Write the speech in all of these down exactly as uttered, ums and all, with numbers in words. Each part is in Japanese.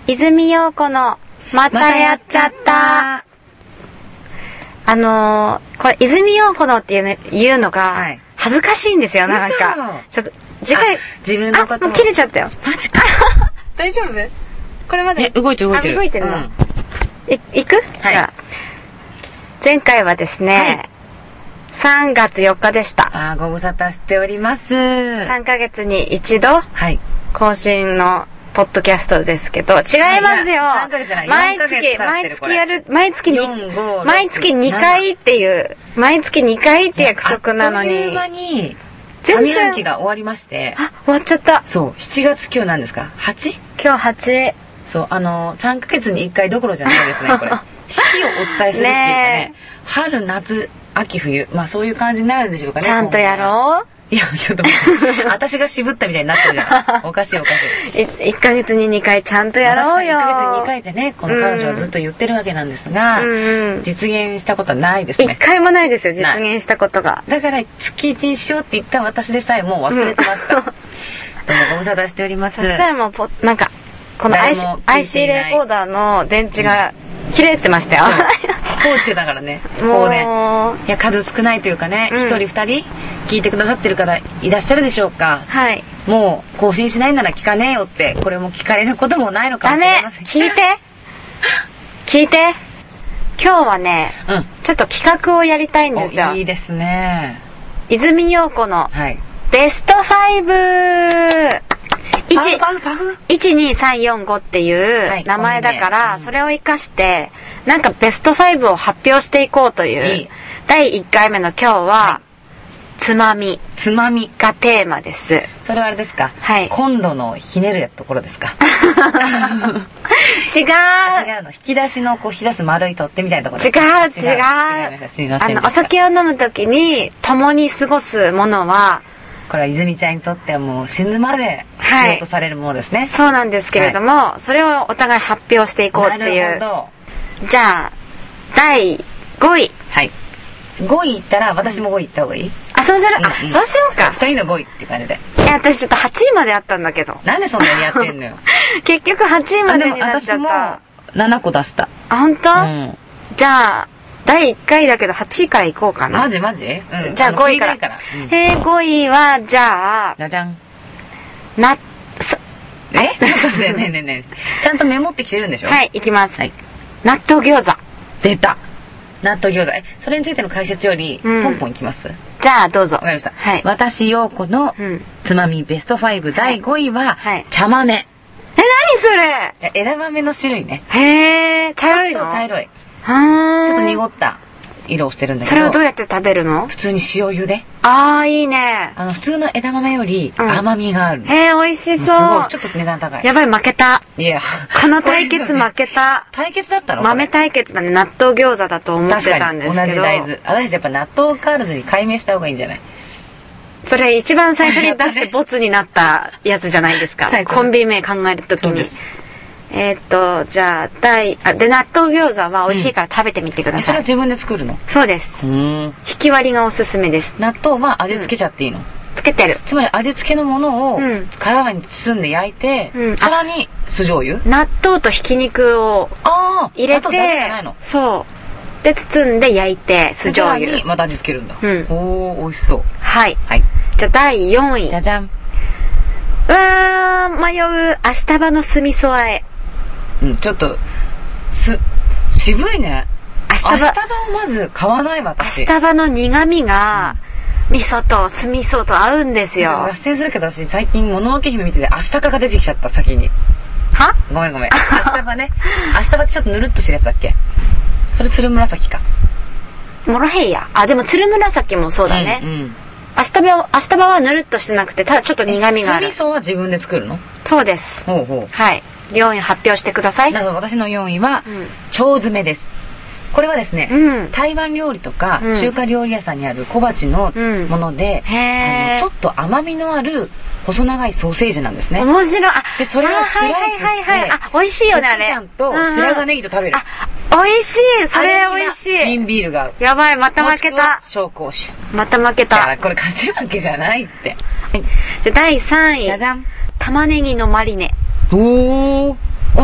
泉陽子のまたやっちゃった。あのー、これ泉陽子のっていう、ね、言うのが恥ずかしいんですよ、なんか。ちょっと次回自分のこと。 あ、もう切れちゃったよ。 マジか。 大丈夫？これまで。 え、動いてる動いてる。 あ、動いてるの。 うん、 い、行く？ はい、 じゃあ前回はですね、はい、さんがつよっかでした。 あ、ご無沙汰しております。 さんかげつに一度更新のポッドキャストですけど、違いますよ。 さんかげつじゃない。 毎月毎月やる毎月に毎月にかいっていう毎月にかいって約束なのに。 あっという間に上半期が終わりまして。 あ、終わっちゃった。 そう、しちがつ今日なんですか？はち？ 今日はち。 そう、あのさんかげつにいっかいどころじゃないですね、これ。四季をお伝えするっていうかね、春夏秋冬、まあそういう感じになるんでしょうかね。 ちゃんとやろう。 いや、ちょっと待って。私が渋ったみたいになってるじゃん。おかしいおかしい。 いっかげつににかいちゃんとやろうよ。 いっかげつににかいってね、この彼女はずっと言ってるわけなんですが、うんうん、実現したことはないですね。 いっかいもないですよ、実現したことが。 だから月いちにしようって言った私でさえもう忘れてました。うん、どうもご無沙汰しております。 そしたらもうポ、なんか、この アイシー, アイシー レコーダーの電池が切れてましたよ。 放置してたからね。もうね。いや、数少ないというかね、一、うん、人二人聞いてくださってる方いらっしゃるでしょうか。 はい。 もう更新しないなら聞かねえよって、これも聞かれることもないのかもしれません。 ダメ。聞いて。聞いて。今日はね、うん、ちょっと企画をやりたいんですよ。 いいですね。 泉陽子のベストファイブ。いちにさんよんごっていう名前だから、はい、それを生かしてなんかベストファイブを発表していこうといういいだいいっかいめの今日は、はい、つまみつまみがテーマです。 それはあれですか、 はい、 コンロのひねるところですか？ 違う違うの、引き出しのこう引き出す丸い取っ手みたいなところですか？ 違う違う違うすみません。あのお酒を飲むときに共に過ごすものはこれは泉ちゃんにとってはもう死ぬまで必要とされるものですね、はい、 そうなんですけれども、はい、それをお互い発表していこうっていう。 なるほど。じゃあだいごい。 はい、ごいいったら私もごいいった方がいい、うん、 あ、そうする、うんうん、あ、そうしようか。 ふたりのごいっていう感じで。 いや、私ちょっとはちいまであったんだけど。 なんでそんなにやってんのよ。 結局はちいまでになっちゃった。私もななこ出した。 あ、本当？ うん、 じゃあだいいっかいだけどはちいからいこうかな。 マジマジ、うん、 じゃあごいから。 からうん、 えー、ごいはじゃあじゃじゃんなえちょっと待ってねえねえねえちゃんとメモってきてるんでしょ。 はい、いきます、 はい、 納豆餃子。 出た、納豆餃子。え、それについての解説より、うん、ポンポンいきます。 じゃあどうぞ。 わかりました、 はい、 私陽子のつまみベストファイブ、だいごいは、はい、茶豆。え、 何それ？ 枝豆の種類ね。 へえ、茶色いの？ ちょっと茶色い。 はちょっと濁った色をしてるんだけど。 それをどうやって食べるの？ 普通に塩茹で。 あー、いいね。 あの普通の枝豆より甘みがある、 うん、へー、美味しそう。 すごい、ちょっと値段高い。 やばい、負けた。 いや、 この対決負けた。 対決だったの？ 豆対決だね。納豆餃子だと思ってたんですけど。 同じ大豆。私たちやっぱ納豆カールズに改名した方がいいんじゃない？ それ一番最初に出してボツになったやつじゃないですか。コンビ名考えるときに。えー、っとじゃあ第あで納豆餃子は美味しいから食べてみてください、うん、 それは自分で作るの？ そうです。 うん、 引き割りがおすすめです。 納豆は味付けちゃっていいの？うん、 つけてる。 つまり味付けのものを殻に包んで焼いて、うん、さらに酢醤油、 納豆とひき肉を入れて、 納豆だけじゃないの？ そうで包んで焼いて酢醤油にまた味付けるんだ、 うん、 おー美味しそう。 はい、 はい、 じゃあだいよんい。 じゃじゃん。 うわー、迷う。明日葉の酢味噌和え。 うん、ちょっとす渋いね。 明日葉、 明日葉をまず買わないわ私。 明日葉の苦味が、うん、味噌と酢味噌と合うんですよ。 脱線するけど私最近もののけ姫見てて明日葉が出てきちゃった先に。 は？ ごめんごめん。明日葉ね。明日葉ってちょっとぬるっとしてるやつだっけ？それつるむらさきか。 モロヘイヤ。あ、でもつるむらさきもそうだね。うんうん、明日葉、明日葉はぬるっとしてなくてただちょっと苦味がある。 酢味噌は自分で作るの？そうです。ほうほう。 はい。よんい発表してください。 なるほど。私のよんいは、うん、腸詰めです。これはですね、うん、台湾料理とか、うん、中華料理屋さんにある小鉢のもので、うん、あのちょっと甘みのある細長いソーセージなんですね。 面白い。あ、 でそれをスライスして、はいはいはいはい、 あ、美味しいよねあれ。 コチュジャンと白髪ネギと食べる。 うん、あ、美味しい。それ美味しい。 瓶ビールが。 やばい、また負けた。 紹興酒。 また負けた。 だからこれ勝ち負けじゃないって。 じゃあだいさんい。 じゃじゃん。 玉ねぎのマリネ。 おー。オン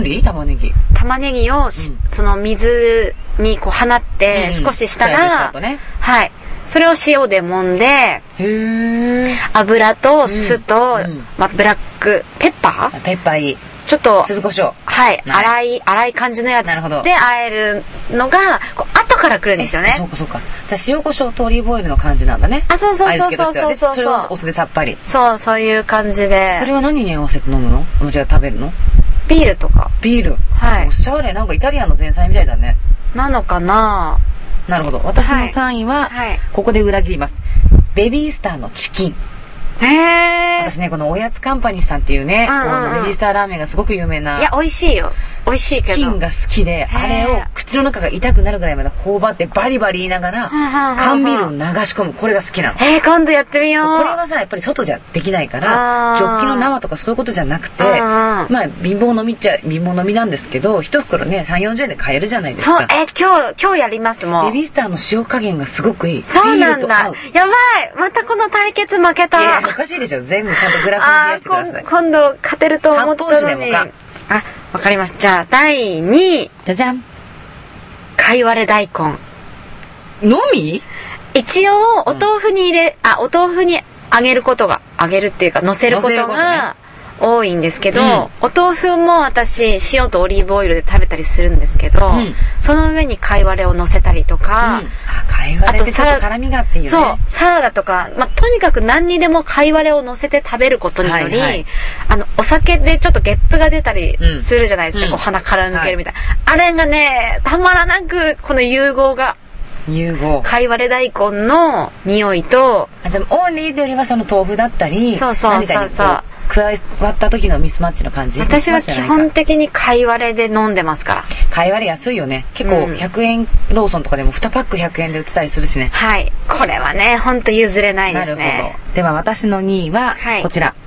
ンリー玉ねぎ玉ねぎを、うん、その水にこう放って少ししたら、うんうんね、はいそれを塩で揉んでへー油と酢と、うんまあ、ブラックペッパーペッパーいいちょっと粒胡椒はい粗い粗い感じのやつで和えるのがこう後から来るんですよね。 そうかそうか。じゃあ塩胡椒とオリーブオイルの感じなんだね。 あそうそうそうそうそうそう。 それをお酢でさっぱり。 そうそういう感じで。 それは何に合わせて飲むの？じゃあ食べるの？ ビールとか。 ビール。はい。おしゃれなんかイタリアンの前菜みたいだね。 なのかな。 なるほど。私のさんいは、はい、ここで裏切ります。ベビースターのチキン。 へー。 私ねこのおやつカンパニーさんっていうね、うんうんうん、ベビースターラーメンがすごく有名な。 いや美味しいよ。美味しいけど。 チキンが好きであれを口の中が痛くなるぐらいまで頬張ってバリバリ言いながら缶ビールを流し込むこれが好きなの。 えー、今度やってみよう。 これはさやっぱり外じゃできないからジョッキの生とかそういうことじゃなくてまあ貧乏飲みっちゃ貧乏飲みなんですけど一袋ね さんじゅうよんじゅうえんで買えるじゃないですか。 そうえー、今日今日やりますもん。 ベビースターの塩加減がすごくいい。 そうなんだ。やばいまたこの対決負けた。 いやおかしいでしょ全部ちゃんとグラスに冷やしてください。 今度勝てると思ったのに。あわかります。じゃあだいにいじゃじゃんかいわれ大根のみ一応お豆腐に入れ、うん、あお豆腐に揚げることが揚げるっていうか乗せることが多いんですけど、うん、お豆腐も私塩とオリーブオイルで食べたりするんですけど、うん、その上にかいわれを乗せたりとか、うん、 あかいわれってちょっと辛みがあっていいよね。 そうサラダとか、まあ、とにかく何にでもかいわれを乗せて食べることにより、はいはい、あのお酒でちょっとゲップが出たりするじゃないですか、うん、こう鼻から抜けるみたいな、はい、あれがねたまらなくこの融合が融合かいわれ大根の匂いとあじゃあオンリーというよりはその豆腐だったりそうそうそうそう加わった時のミスマッチの感じ。 私は基本的にかいわれで飲んでますから。 かいわれ安いよね。結構ひゃくえん、うん、ローソンとかでもにパックひゃくえんで売ってたりするしね。 はいこれはねほんと譲れないですね。 なるほど。では私のにいはこちら、はい、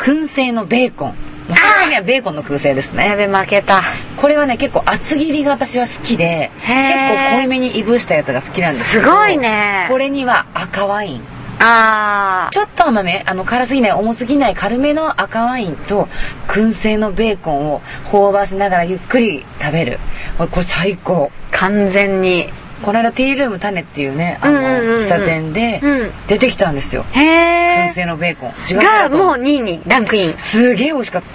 燻製のベーコン。まあ、それはねベーコンの燻製ですね。 やべ負けた。 これはね結構厚切りが私は好きで結構濃いめにいぶしたやつが好きなんですけどすごいね。 これには赤ワインあちょっと甘めあの辛すぎない重すぎない軽めの赤ワインと燻製のベーコンを頬張しながらゆっくり食べるこれ、これ最高。 完全にこの間ティールーム種っていうねあの、うんうんうんうん、喫茶店で出てきたんですよ。 へ燻製のベーコンがもうにいにランクイン。 すげえ美味しかった。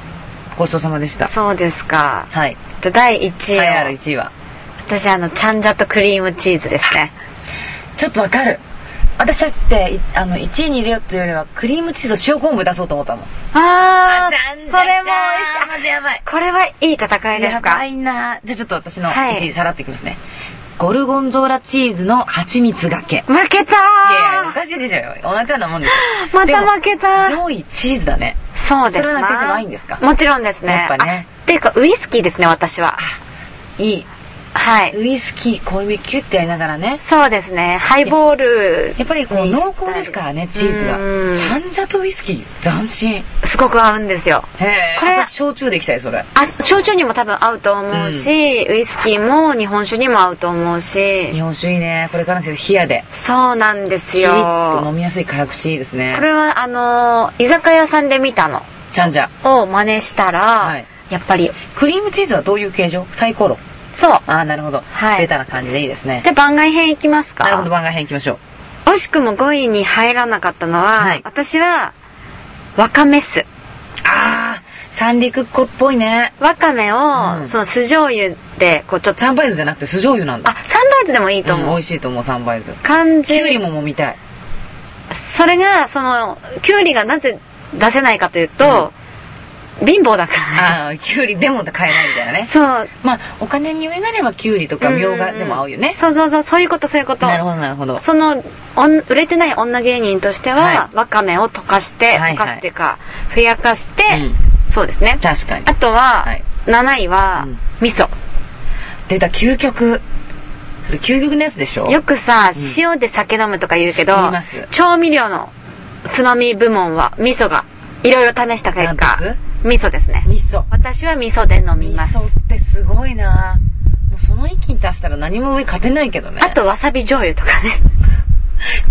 ごちそうさまでした。 そうですか。 はいじゃだいいちいを、 はい、あるいちいは私あのチャンジャとクリームチーズですね。 ちょっとわかる。私だってあのいちいに入れようっていうよりはクリームチーズと塩昆布出そうと思ったの。 ああそれも美味しい。 まずやばい。 これはいい戦いですか。 やばいな。じゃあちょっと私のいちいさらっていきますね、はい、ゴルゴンゾーラチーズの蜂蜜がけ。 負けたー。いやいやおかしいでしょよ。同じようなもんですよ。 また負けた。 上位チーズだね。 そうですね。 それは先生ワインですか。 もちろんですね。 やっぱね。 っていうかウイスキーですね私は。 いい。 はい、 ウイスキー濃いめキュッてやりながらね。 そうですねハイボールやっぱりこう濃厚ですからねチーズが。チャンジャとウイスキー斬新。 すごく合うんですよ。 へえ。これ焼酎でいきたいそれ。 あ焼酎にも多分合うと思うし、うん、ウイスキーも日本酒にも合うと思うし。 日本酒いいね。これからの季節冷やで。 そうなんですよ。 キリッと飲みやすい辛口いいですね。 これはあのー、居酒屋さんで見たのチャンジャを真似したら、はい、やっぱりクリームチーズはどういう形状？サイコロ。 そうああなるほど、はい、ベタな感じでいいですね。 じゃあ番外編いきますか。 なるほど番外編いきましょう。惜しくもごいに入らなかったのは、はい、私はわかめ酢。 ああ三陸っ子っぽいね。 わかめを、うん、その酢醤油でこうちょっと三杯酢じゃなくて酢醤油なんだ。 あ三杯酢でもいいと思う、うん、 美味しいと思う三杯酢感じ。 きゅうりももみたい。 それがそのきゅうりがなぜ出せないかというと、うん貧乏だからね。 ああ、キュウリでも買えないみたいなね。 そう。 まあ、お金に余裕があればキュウリとかみょうがでも合うよね。 そうそうそう、そういうことそういうこと。 なるほどなるほど。 その、おん売れてない女芸人としては、はい、わかめを溶かして、 はいはい、 溶かすっていうか、ふやかして、うん、そうですね。 確かに。 あとは、はい、なないは、うん、味噌。 出た、究極。それ究極のやつでしょ。 よくさ、うん、塩で酒飲むとか言うけど、言います。調味料のつまみ部門は味噌が、いろいろ試した結果、味噌ですね。 味噌。 私は味噌で飲みます。 味噌ってすごいな。もうその域に達したら何も上勝てないけどね。 あとわさび醤油とかね。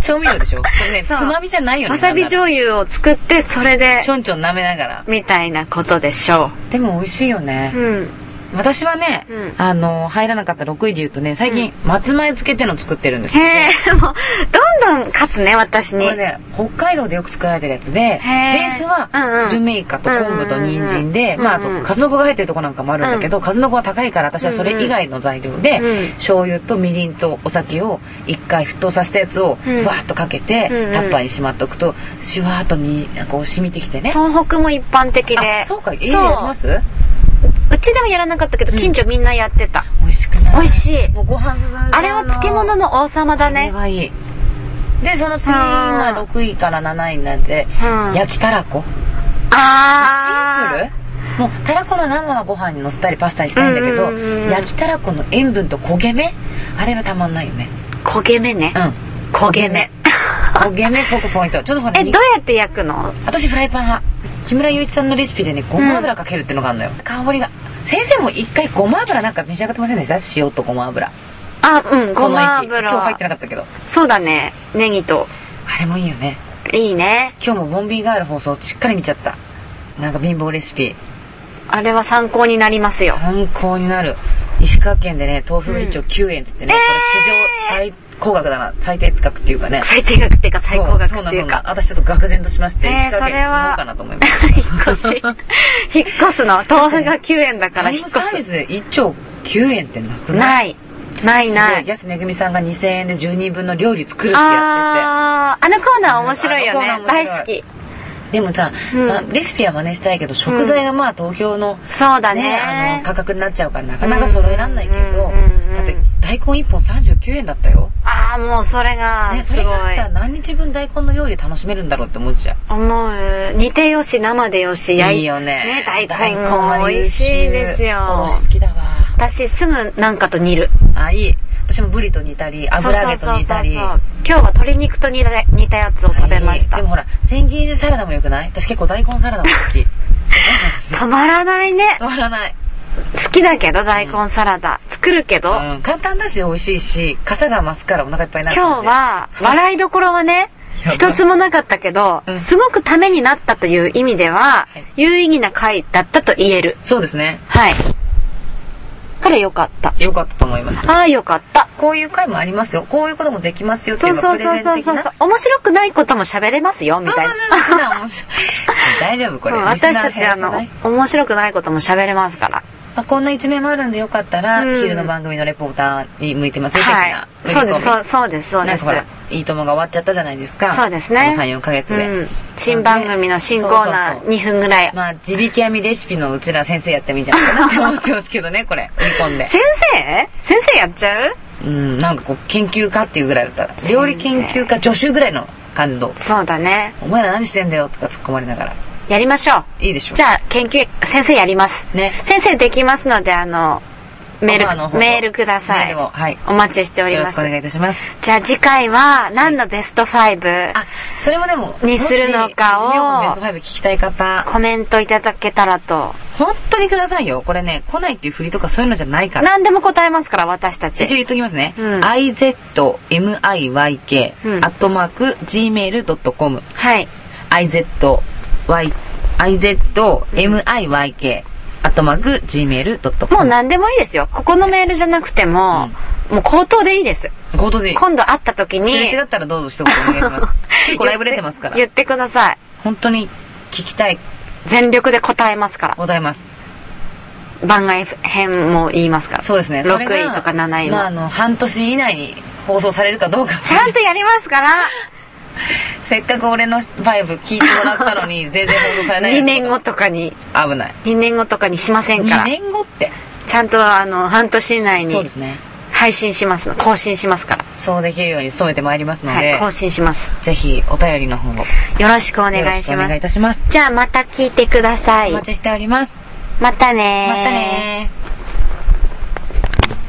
調味料でしょ。これね、つまみじゃないよね。 わさび醤油を作ってそれでちょんちょん舐めながらみたいなことでしょう。でも美味しいよね。うん。私はね、うん、あの入らなかったろくいで言うとね、最近、うん、松前漬けっていうのを作ってるんですよ、ね。 へえ、もうどんどん勝つね私に。 これね、北海道でよく作られてるやつで、ベースはスルメイカと昆布と人参で、うんうん、まああと数の子が入ってるとこなんかもあるんだけど、うん、数の子は高いから私はそれ以外の材料で、うんうん、醤油とみりんとお酒を一回沸騰させたやつをわーっとかけて、うん、タッパーにしまっておくとシュワーっとにこう染みてきてね。 東北も一般的で。 あ、そうか、家でやります？ うちではやらなかったけど、近所みんなやってた。 美味しくない？ 美味しい。 もうご飯進んじゃうの。 あれは漬物の王様だね。あれはいい。で、その次がろくいからなないになって、うん、焼きたらこ。 あー。シンプル？もうたらこの生はご飯にのせたりパスタにしたいんだけど、焼きたらこの塩分と焦げ目、あれはたまんないよね。 焦げ目ね。 うん。 焦げ目。 焦げ目ポポイント。ちょっとほら。 え、どうやって焼くの？ 私フライパン派。木村祐一さんのレシピでね、ごま油かけるってのがあるのよ。うん、香りが。先生も一回ごま油なんか召し上がってませんでした？塩とごま油。 あ、うん、ごま油。 今日入ってなかったけど。 そうだね。ネギと。 あれもいいよね。 いいね。 今日もボンビーガール放送しっかり見ちゃった。なんか貧乏レシピ。 あれは参考になりますよ。 参考になる。石川県でね、豆腐がいっちょうきゅうえんつってね、うん、これ史上最高額だな。最低額っていうかね。 最低額っていうか最高額っていうか。そうそうなの。私ちょっと愕然としまして、えー、石川県住もうかなと思います。 引っ越し。引っ越すの。豆腐がきゅうえんだから引っ越す。 サービスでいっちょうきゅうえんってなくない？ ない。ないない。 安めぐみさんがにせんえんでじゅうにんぶんの料理作るってやってて。 あー、あのコーナー面白いよね。大好き。 でもさ、うんまあ、レシピは真似したいけど食材がまあ東京の、 うん、そうだね、 ね、あの価格になっちゃうからなかなか揃えらんないけど、だって大根いっぽんさんじゅうきゅうえんだったよ。 ああ、もうそれがすごい、ね、それがあったら何日分大根の料理楽しめるんだろうって思っちゃう。 思う。煮てよし生でよし焼いいいよね。 ね、大根も美味しいですよ。 おろし好きだわ。 私すぐなんかと煮る。 あ、いい。私もブリと煮たり油揚げと煮たり。そうそうそうそう。 今日は鶏肉と煮た煮たやつを食べました。 でもほら千切りでサラダもよくない？私結構大根サラダも好き。 たまらないね。 たまらない。 好きだけど大根サラダ、うん、作るけど、うん、簡単だし美味しいし傘が増すからお腹いっぱいになる。 今日は笑いどころはね一つもなかったけど、うん、すごくためになったという意味では、はい、有意義な回だったと言える。 そうですね。 はい。から良かった。 良かったと思います。 ああ、良かった。 こういう回もありますよ。こういうこともできますよっていうのがプレゼン的な。そうそうそうそう。 面白くないことも喋れますよみたいな。そうそうそうそう面白い。 大丈夫これ。 私たちあの面白くないことも喋れますから。 まあ、こんな一面もあるんでよかったら、うん、昼の番組のレポーターに向いてますよ、 はい、そうですそうそうですそうです。 なんかほらいいともが終わっちゃったじゃないですか。 そうですね。 さん、よんかげつで、うん、 新番組の新コーナーにふんぐらい。 まあ地引き網レシピのうちら先生やってもいいんじゃないかなって思ってますけどねこれ売り込んで。 先生先生やっちゃう？ うん、なんかこう研究家っていうぐらいだったら料理研究家助手ぐらいの感動。 そうだね。 お前ら何してんだよとか突っ込まれながら。 やりましょう。 いいでしょう。 じゃあ研究先生やりますね。先生できますのであのメールメールください。メールを、はい、お待ちしております。 よろしくお願いいたします。 じゃあ次回は何のベストファイブ、はい、 あそれもでもにするのかをベストファイブ聞きたい方コメントいただけたらと。 本当にくださいよ。これね来ないっていう振りとかそういうのじゃないから。 何でも答えますから私たち。 一応言っときますね。うん、アイゼットエムアイワイケー アットマーク ジーメールドットコム。 はい。 アイゼットワイアイゼットエムアイワイケー アットマーク ジーメールドットコム。 もう何でもいいですよ。ここのメールじゃなくても、うん、もう口頭でいいです。 口頭でいい。 今度会った時に。 すれ違ったらどうぞ一言お願いします。結構ライブ出てますから。 言ってください。 本当に聞きたい。 全力で答えますから。 答えます。 番外編も言いますから。 そうですね。 ろくいとかなないも。 まああの半年以内に放送されるかどうか。 ちゃんとやりますから。 せっかく俺のファイブ聞いてもらったのに全然放送されない。 にねんごとかに危ない。 にねんごとかにしませんから。 にねんごってちゃんとあの半年以内にそうですね配信しますの更新しますから。 そうできるように努めてまいりますので、 はい、更新します。 ぜひお便りの方をよろしくお願いします。 お願いいたします。 じゃあまた聞いてください。 お待ちしております。 またねー。 またねー。